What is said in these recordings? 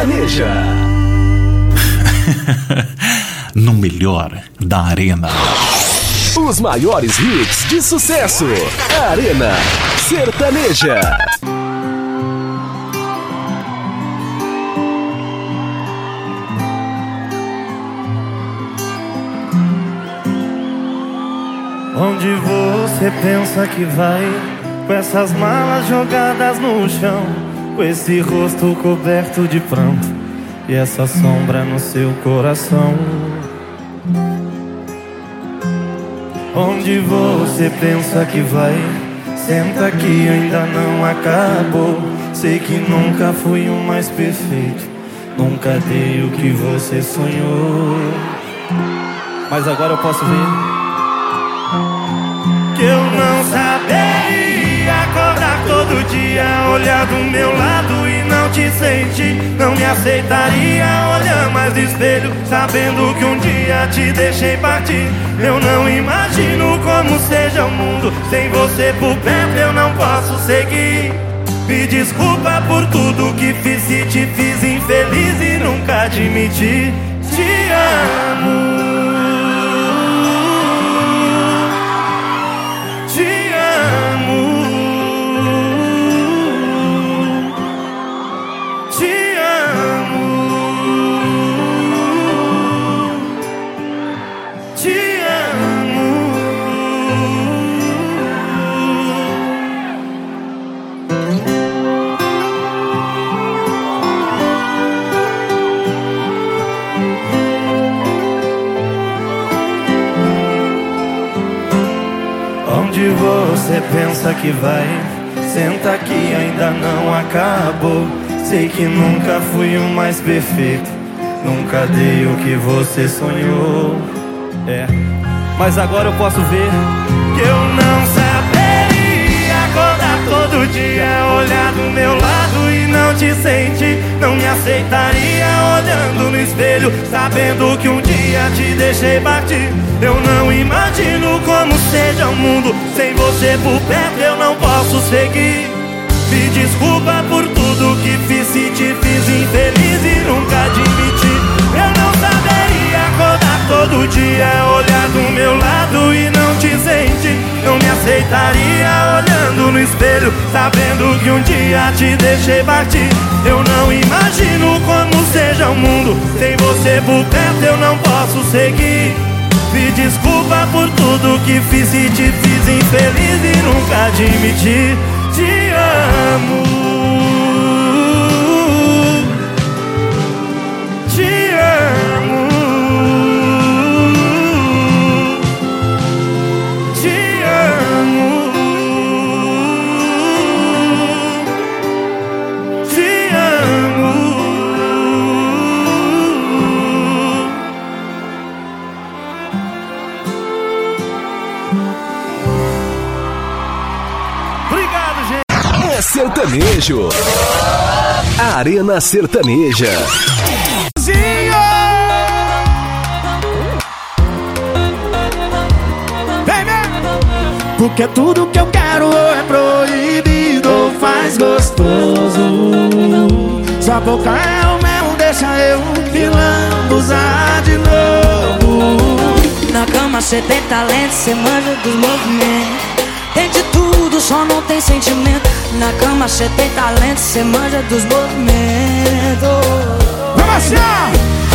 Sertaneja. No melhor da Arena. Os maiores hits de sucesso. Arena Sertaneja. Onde você pensa que vai, com essas malas jogadas no chão, com esse rosto coberto de pranto e essa sombra no seu coração? Onde você pensa que vai, senta que ainda não acabou. Sei que nunca fui o mais perfeito, nunca dei o que você sonhou. Mas agora eu posso ver que eu não saberia acordar todo dia, olhar do meu lado e não te sentir. Não me aceitaria olhar mais no espelho, sabendo que um dia te deixei partir. Eu não imagino como seja o mundo sem você por perto, eu não posso seguir. Me desculpa por tudo que fiz, se te fiz infeliz e nunca admiti. Te amo. Onde você pensa que vai, senta que ainda não acabou. Sei que nunca fui o mais perfeito, nunca dei o que você sonhou. Mas agora eu posso ver que eu não saberia acordar todo dia, olhar do meu lado e não te sentir. Não me aceitaria olhando no espelho, sabendo que um dia te deixei partir. Eu não imagino como seja o mundo sem você por perto, eu não posso seguir. Me desculpa por tudo que fiz, se te fiz infeliz e nunca admiti. Eu não saberia acordar todo dia, olhar do meu lado e não te sentir. Não me aceitaria olhando no espelho, sabendo que um dia te deixei partir. Eu não imagino como seja o mundo sem você por perto, eu não posso seguir. Me desculpa por tudo que fiz, se te fiz infeliz e nunca admiti. Te amo. Te amo. Te amo. Te amo. Obrigado, gente. É sertanejo. Arena Sertaneja. Porque tudo que eu quero é proibido ou faz gostoso. Sua boca é o mel, deixa eu me lambuzar de novo. Na cama cê tem talento, cê manja dos movimentos. Tem de tudo, só não tem sentimento. Na cama cê tem talento, cê manja dos movimentos. Vamos achar!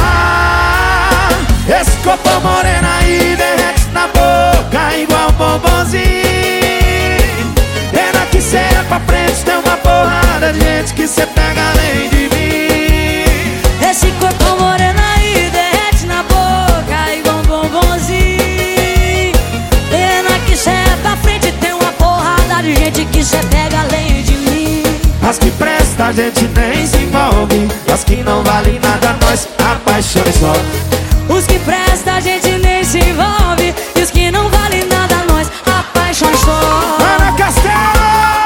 Esse corpo moreno aí derrete na boca igual bombonzinho. Pena que cê é pra frente, tem uma porrada de gente que cê pega além de mim. Esse corpo moreno aí derrete na boca igual bombonzinho. Pena que cê é pra frente, tem uma porrada de gente que cê pega além de mim. As que presta a gente nem se envolve, as que não valem nada nós apaixonamos só. Os que presta a gente nem se envolve, e os que não valem nada nós apaixonamos só. Ana Castelo!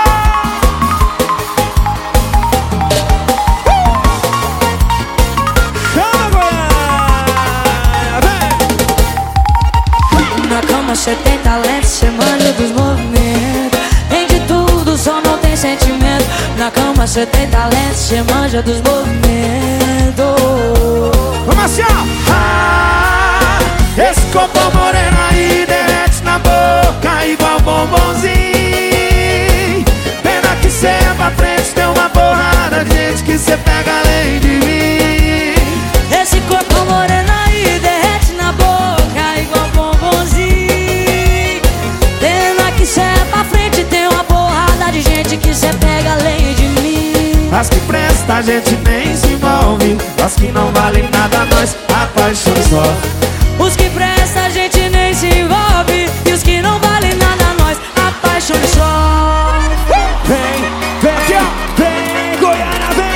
Na cama cê tem talento, cê manja dos movimentos. Tem de tudo, só não tem sentimento. Na cama cê tem talento, cê manja dos movimentos. dor. Vamos assim, ó. Ah, esse corpo moreno aí derrete na boca igual bombonzinho. Pena que cê é pra frente, tem uma porrada de gente que cê pega além de mim. Esse corpo moreno aí derrete na boca igual bombonzinho. Pena que cê é pra frente, tem uma porrada de gente que cê pega além de mim. As que presta a gente nem se envolve, as que não valem nada nós apaixonamos só. Os que presta a gente nem se envolve, e os que não valem nada nós apaixonamos só. Vem, vem aqui, ó. Vem, Goiânia, vem.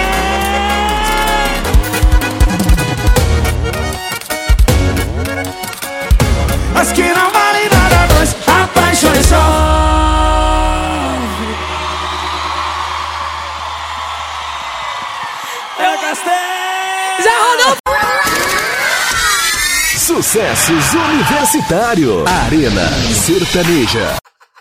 As que não valem nada nós apaixonamos só. Eu gastei. Já rodou. Sucessos Universitário. Arena Sertaneja.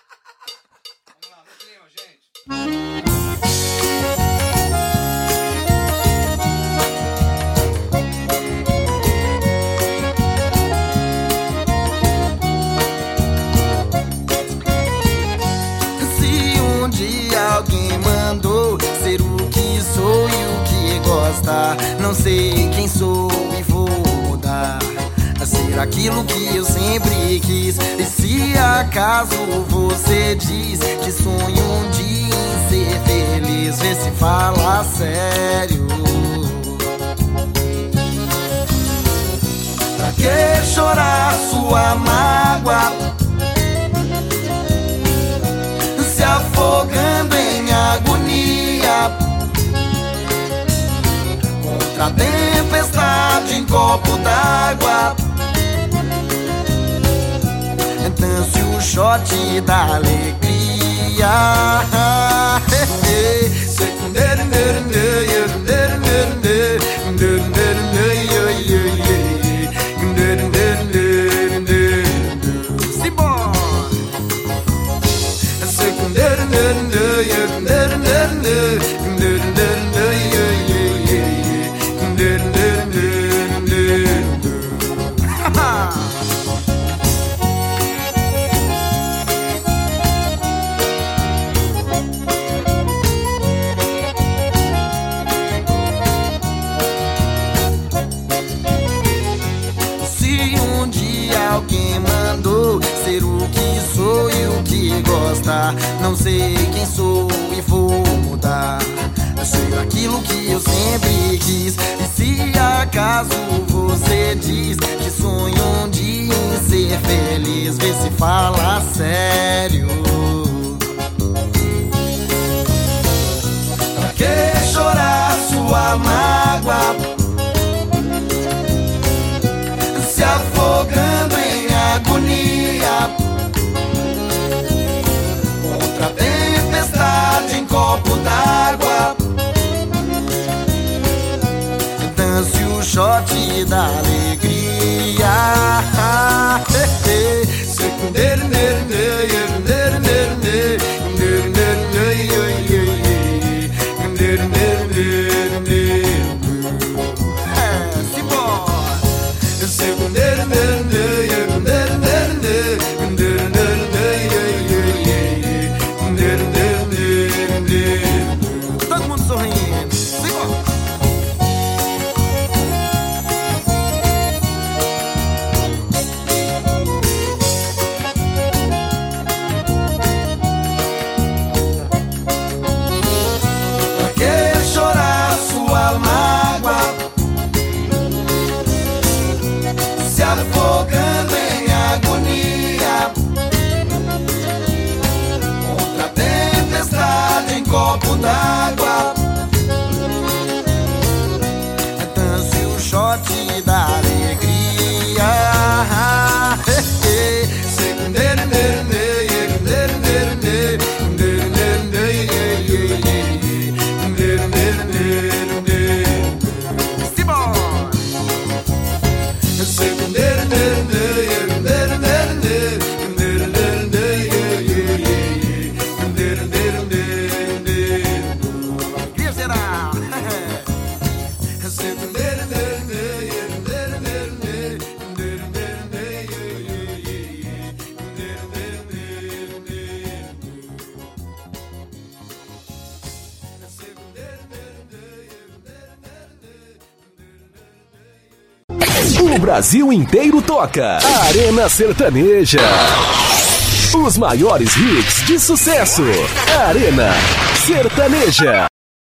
Se um dia alguém mandou ser o que sou e o que gosta, não sei quem sou e vou mudar a ser aquilo que eu sempre quis. E se acaso você diz que sonho um dia em ser feliz, vê se fala sério. Pra que chorar sua mágoa, se afogando em agonia contra a tempestade em copo d'água? Dance o shot da alegria. Se um dia alguém mandou ser o que sou e o que gosta, não sei quem sou e vou mudar a ser aquilo que eu sempre quis. E se acaso você diz que sonho um dia em ser feliz, vê se fala sério. Pra que chorar sua mágoa, se afogando em agonia contra a tempestade em copo d'água? Dance o shot da alegria. O Brasil inteiro toca. Arena Sertaneja. Os maiores hits de sucesso. Arena Sertaneja.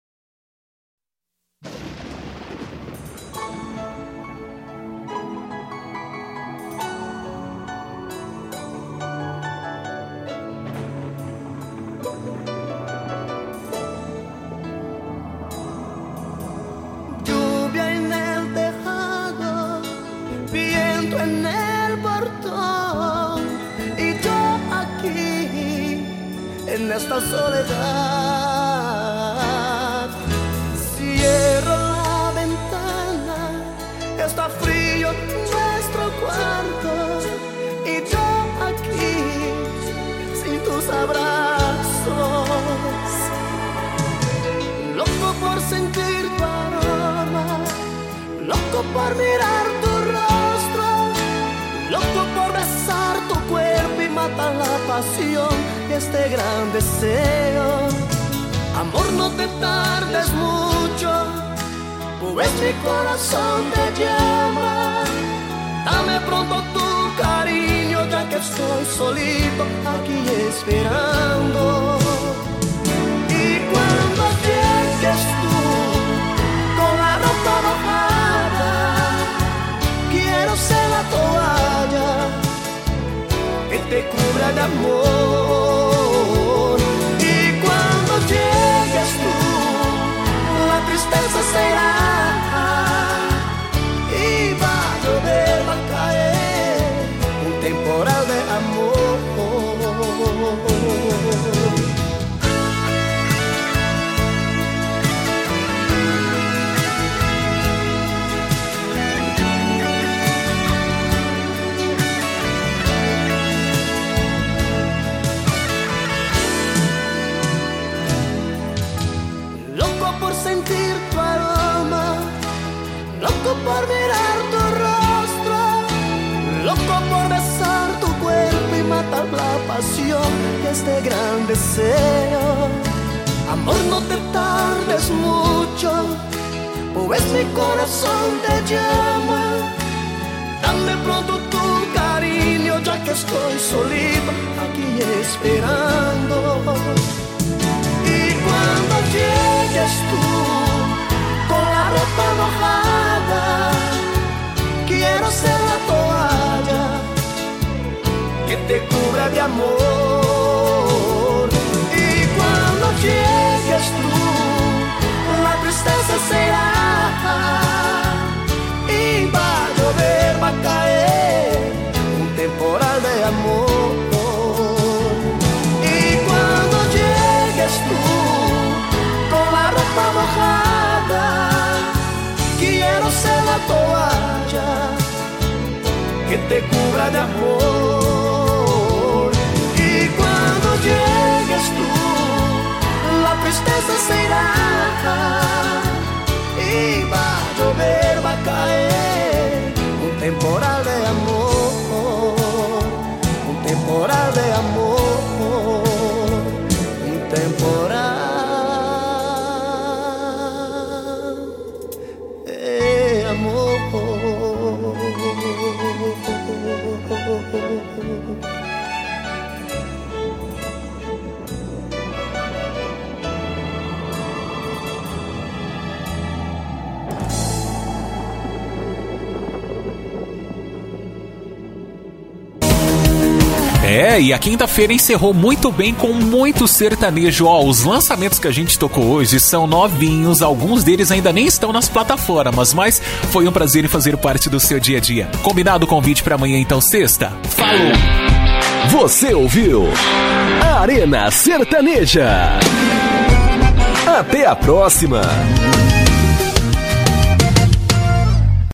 En esta soledad, cierro la ventana, está frío nuestro cuarto y yo aquí sin tus abrazos, loco por sentir tu aroma, loco por mirar tu rostro, loco por besar tu cuerpo y matar la pasión. Este gran deseo, amor, no te tardes mucho, pues mi corazón te llama. Dame pronto tu cariño, ya que estoy solito aquí esperando. Y cuando llegues tú con la ropa mojada, quiero ser la toalla que te cubra de amor. Y cuando llegues tú, la tristeza será y va a llover, va a caer un temporal de amor. Sentir tu aroma, loco por mirar tu rostro, loco por besar tu cuerpo y matar la pasión de este gran deseo. Amor, no te tardes mucho, pues mi corazón te llama. Dame pronto tu cariño, ya que estoy solito aquí esperando. Y cuando llegues tú con la ropa mojada, quiero ser la toalla que te cubra de amor. Y cuando llegues tú, la tristeza será y va a llover, va a caer un temporal de amor. Mojada, quiero ser la toalla que te cubra de amor. Y cuando llegues tú, la tristeza será y va a llover, va a caer un temporal de amor, un temporal de amor, un temporal. E a quinta-feira encerrou muito bem com muito sertanejo. Ó, os lançamentos que a gente tocou hoje são novinhos, alguns deles ainda nem estão nas plataformas, mas foi um prazer em fazer parte do seu dia a dia. Combinado o convite para amanhã, então, sexta? Falou! Você ouviu Arena Sertaneja. Até a próxima!